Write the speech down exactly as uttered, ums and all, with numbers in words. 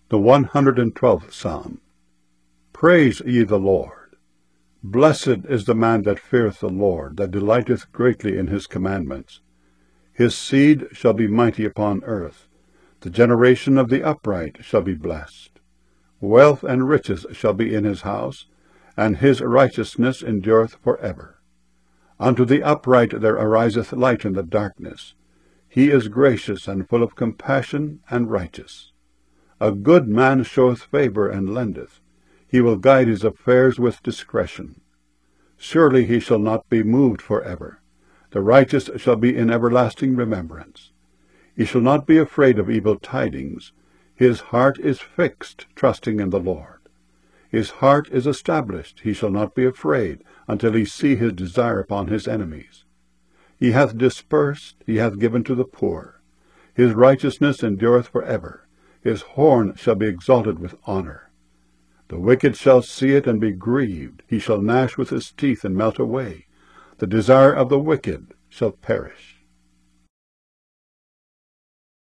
The one hundred and twelfth Psalm. Praise ye the Lord. Blessed is the man that feareth the Lord, that delighteth greatly in his commandments. His seed shall be mighty upon earth. The generation of the upright shall be blessed. Wealth and riches shall be in his house, and his righteousness endureth for ever. Unto the upright there ariseth light in the darkness. He is gracious and full of compassion and righteous. A good man showeth favour and lendeth. He will guide his affairs with discretion. Surely he shall not be moved for ever. The righteous shall be in everlasting remembrance. He shall not be afraid of evil tidings. His heart is fixed, trusting in the Lord. His heart is established. He shall not be afraid, until he see his desire upon his enemies. He hath dispersed, he hath given to the poor. His righteousness endureth for ever. His horn shall be exalted with honour. The wicked shall see it and be grieved. He shall gnash with his teeth and melt away. The desire of the wicked shall perish.